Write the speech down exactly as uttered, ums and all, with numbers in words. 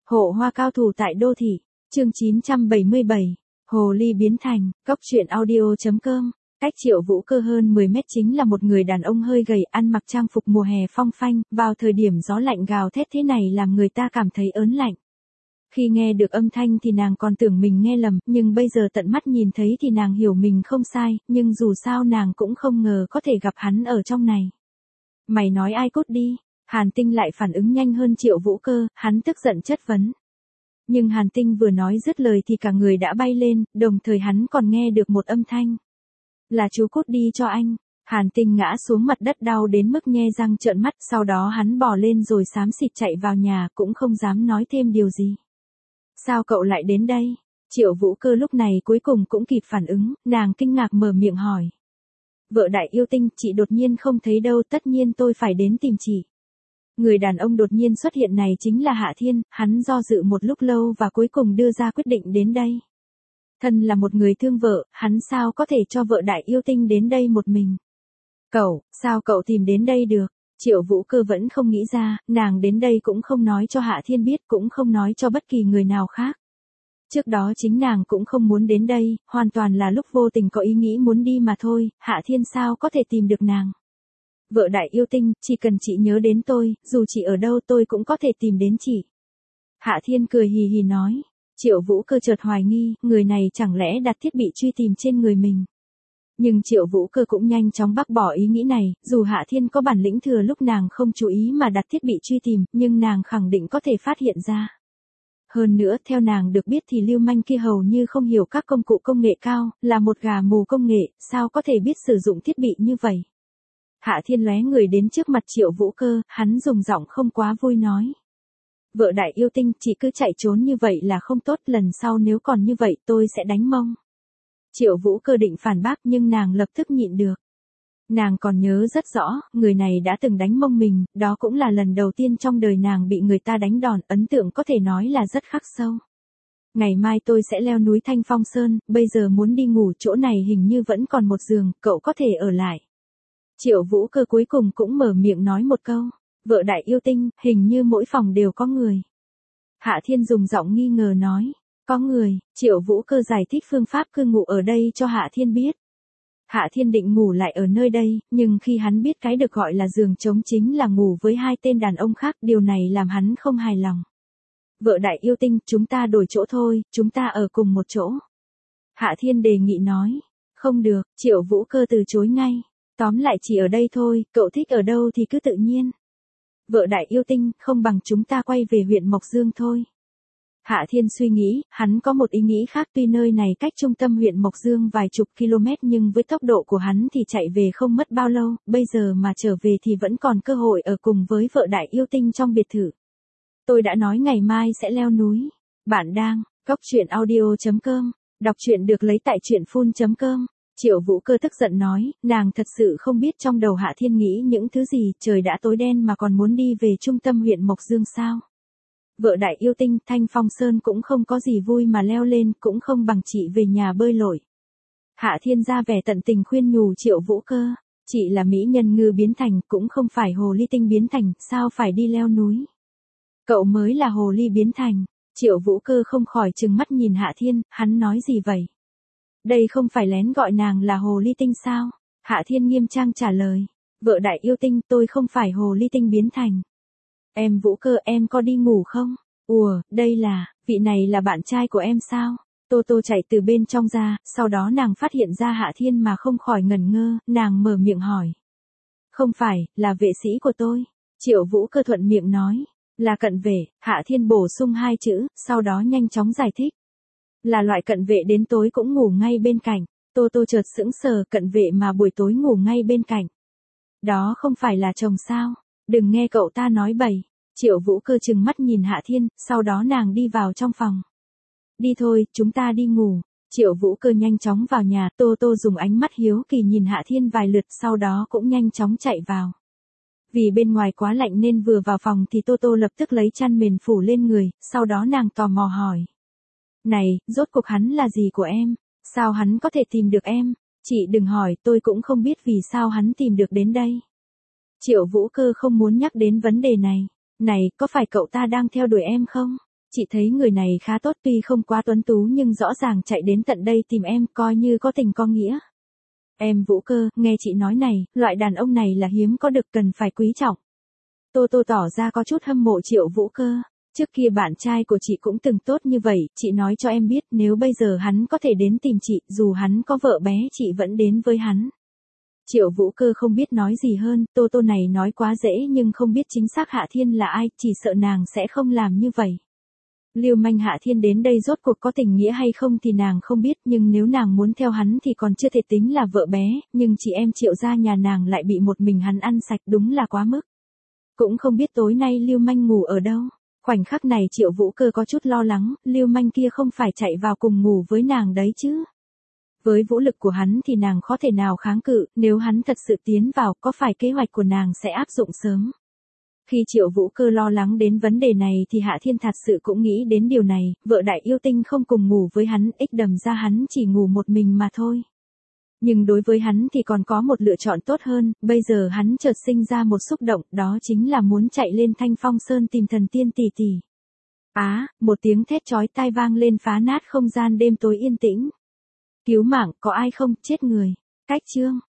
Hộ hoa cao thủ tại đô thị, chương chín trăm bảy mươi bảy, Hồ ly biến thành, cốc truyện audio.com. Cách Triệu Vũ Cơ hơn mười mét chính là một người đàn ông hơi gầy, ăn mặc trang phục mùa hè phong phanh, vào thời điểm gió lạnh gào thét thế này làm người ta cảm thấy ớn lạnh. Khi nghe được âm thanh thì nàng còn tưởng mình nghe lầm, nhưng bây giờ tận mắt nhìn thấy thì nàng hiểu mình không sai, nhưng dù sao nàng cũng không ngờ có thể gặp hắn ở trong này. Mày nói ai cút đi? Hàn Tinh lại phản ứng nhanh hơn Triệu Vũ Cơ, hắn tức giận chất vấn. Nhưng Hàn Tinh vừa nói dứt lời thì cả người đã bay lên, đồng thời hắn còn nghe được một âm thanh. Là chú cút đi cho anh. Hàn Tinh ngã xuống mặt đất đau đến mức nhe răng trợn mắt, sau đó hắn bò lên rồi xám xịt chạy vào nhà, cũng không dám nói thêm điều gì. Sao cậu lại đến đây? Triệu Vũ Cơ lúc này cuối cùng cũng kịp phản ứng, nàng kinh ngạc mở miệng hỏi. Vợ đại yêu tinh, chị đột nhiên không thấy đâu, tất nhiên tôi phải đến tìm chị. Người đàn ông đột nhiên xuất hiện này chính là Hạ Thiên, hắn do dự một lúc lâu và cuối cùng đưa ra quyết định đến đây. Thân là một người thương vợ, hắn sao có thể cho vợ đại yêu tinh đến đây một mình. Cậu, sao cậu tìm đến đây được? Triệu Vũ Cơ vẫn không nghĩ ra, nàng đến đây cũng không nói cho Hạ Thiên biết, cũng không nói cho bất kỳ người nào khác. Trước đó chính nàng cũng không muốn đến đây, hoàn toàn là lúc vô tình có ý nghĩ muốn đi mà thôi, Hạ Thiên sao có thể tìm được nàng. Vợ đại yêu tinh, chỉ cần chị nhớ đến tôi, dù chị ở đâu tôi cũng có thể tìm đến chị. Hạ Thiên cười hì hì nói. Triệu Vũ Cơ chợt hoài nghi, người này chẳng lẽ đặt thiết bị truy tìm trên người mình. Nhưng Triệu Vũ Cơ cũng nhanh chóng bác bỏ ý nghĩ này, dù Hạ Thiên có bản lĩnh thừa lúc nàng không chú ý mà đặt thiết bị truy tìm, nhưng nàng khẳng định có thể phát hiện ra. Hơn nữa, theo nàng được biết thì lưu manh kia hầu như không hiểu các công cụ công nghệ cao, là một gà mù công nghệ, sao có thể biết sử dụng thiết bị như vậy. Hạ Thiên lóe người đến trước mặt Triệu Vũ Cơ, hắn dùng giọng không quá vui nói. Vợ đại yêu tinh, chị cứ chạy trốn như vậy là không tốt, lần sau nếu còn như vậy tôi sẽ đánh mông. Triệu Vũ Cơ định phản bác nhưng nàng lập tức nhịn được. Nàng còn nhớ rất rõ, người này đã từng đánh mông mình, đó cũng là lần đầu tiên trong đời nàng bị người ta đánh đòn, ấn tượng có thể nói là rất khắc sâu. Ngày mai tôi sẽ leo núi Thanh Phong Sơn, bây giờ muốn đi ngủ, chỗ này hình như vẫn còn một giường, cậu có thể ở lại. Triệu Vũ Cơ cuối cùng cũng mở miệng nói một câu. Vợ đại yêu tinh, hình như mỗi phòng đều có người. Hạ Thiên dùng giọng nghi ngờ nói. Có người, Triệu Vũ Cơ giải thích phương pháp cư ngụ ở đây cho Hạ Thiên biết. Hạ Thiên định ngủ lại ở nơi đây, nhưng khi hắn biết cái được gọi là giường trống chính là ngủ với hai tên đàn ông khác, điều này làm hắn không hài lòng. Vợ đại yêu tinh, chúng ta đổi chỗ thôi, chúng ta ở cùng một chỗ. Hạ Thiên đề nghị nói. Không được, Triệu Vũ Cơ từ chối ngay. Tóm lại chỉ ở đây thôi, cậu thích ở đâu thì cứ tự nhiên. Vợ đại yêu tinh, không bằng chúng ta quay về huyện Mộc Dương thôi. Hạ Thiên suy nghĩ, hắn có một ý nghĩ khác, tuy nơi này cách trung tâm huyện Mộc Dương vài chục km nhưng với tốc độ của hắn thì chạy về không mất bao lâu, bây giờ mà trở về thì vẫn còn cơ hội ở cùng với vợ đại yêu tinh trong biệt thự. Tôi đã nói ngày mai sẽ leo núi. Bạn đang, cốc truyện audio.com, đọc truyện được lấy tại truyện phun chấm com. Triệu Vũ Cơ tức giận nói, nàng thật sự không biết trong đầu Hạ Thiên nghĩ những thứ gì, trời đã tối đen mà còn muốn đi về trung tâm huyện Mộc Dương sao. Vợ đại yêu tinh, Thanh Phong Sơn cũng không có gì vui mà leo lên, cũng không bằng chị về nhà bơi lội. Hạ Thiên ra vẻ tận tình khuyên nhủ Triệu Vũ Cơ, chị là mỹ nhân ngư biến thành, cũng không phải hồ ly tinh biến thành, sao phải đi leo núi. Cậu mới là hồ ly biến thành. Triệu Vũ Cơ không khỏi trừng mắt nhìn Hạ Thiên, hắn nói gì vậy? Đây không phải lén gọi nàng là hồ ly tinh sao? Hạ Thiên nghiêm trang trả lời. Vợ đại yêu tinh, tôi không phải hồ ly tinh biến thành. Em Vũ Cơ, em có đi ngủ không? Ủa, đây là, vị này là bạn trai của em sao? Tô Tô chạy từ bên trong ra, sau đó nàng phát hiện ra Hạ Thiên mà không khỏi ngẩn ngơ, nàng mở miệng hỏi. Không phải, là vệ sĩ của tôi. Triệu Vũ Cơ thuận miệng nói. Là cận vệ, Hạ Thiên bổ sung hai chữ, sau đó nhanh chóng giải thích. Là loại cận vệ đến tối cũng ngủ ngay bên cạnh. Tô Tô chợt sững sờ, cận vệ mà buổi tối ngủ ngay bên cạnh. Đó không phải là chồng sao? Đừng nghe cậu ta nói bậy. Triệu Vũ Cơ trừng mắt nhìn Hạ Thiên, sau đó nàng đi vào trong phòng. Đi thôi, chúng ta đi ngủ. Triệu Vũ Cơ nhanh chóng vào nhà, Tô Tô dùng ánh mắt hiếu kỳ nhìn Hạ Thiên vài lượt, sau đó cũng nhanh chóng chạy vào. Vì bên ngoài quá lạnh nên vừa vào phòng thì Tô Tô lập tức lấy chăn mền phủ lên người, sau đó nàng tò mò hỏi. Này, rốt cuộc hắn là gì của em? Sao hắn có thể tìm được em? Chị đừng hỏi, tôi cũng không biết vì sao hắn tìm được đến đây. Triệu Vũ Cơ không muốn nhắc đến vấn đề này. Này, có phải cậu ta đang theo đuổi em không? Chị thấy người này khá tốt, tuy không quá tuấn tú nhưng rõ ràng chạy đến tận đây tìm em, coi như có tình có nghĩa. Em Vũ Cơ, nghe chị nói này, loại đàn ông này là hiếm có được, cần phải quý trọng. Tô Tô tỏ ra có chút hâm mộ Triệu Vũ Cơ. Trước kia bạn trai của chị cũng từng tốt như vậy, chị nói cho em biết, nếu bây giờ hắn có thể đến tìm chị, dù hắn có vợ bé chị vẫn đến với hắn. Triệu Vũ Cơ không biết nói gì hơn, Tô Tô này nói quá dễ nhưng không biết chính xác Hạ Thiên là ai, chỉ sợ nàng sẽ không làm như vậy. Lưu manh Hạ Thiên đến đây rốt cuộc có tình nghĩa hay không thì nàng không biết, nhưng nếu nàng muốn theo hắn thì còn chưa thể tính là vợ bé, nhưng chị em Triệu gia nhà nàng lại bị một mình hắn ăn sạch, đúng là quá mức. Cũng không biết tối nay Lưu manh ngủ ở đâu. Khoảnh khắc này Triệu Vũ Cơ có chút lo lắng, Lưu manh kia không phải chạy vào cùng ngủ với nàng đấy chứ. Với vũ lực của hắn thì nàng khó thể nào kháng cự, nếu hắn thật sự tiến vào, có phải kế hoạch của nàng sẽ áp dụng sớm. Khi Triệu Vũ Cơ lo lắng đến vấn đề này thì Hạ Thiên thật sự cũng nghĩ đến điều này, vợ đại yêu tinh không cùng ngủ với hắn, ích đầm ra hắn chỉ ngủ một mình mà thôi. Nhưng đối với hắn thì còn có một lựa chọn tốt hơn, bây giờ hắn chợt sinh ra một xúc động, đó chính là muốn chạy lên Thanh Phong Sơn tìm thần tiên tỷ tỷ. Á, à, một tiếng thét chói tai vang lên phá nát không gian đêm tối yên tĩnh. Cứu mạng, có ai không, chết người. Cách chương.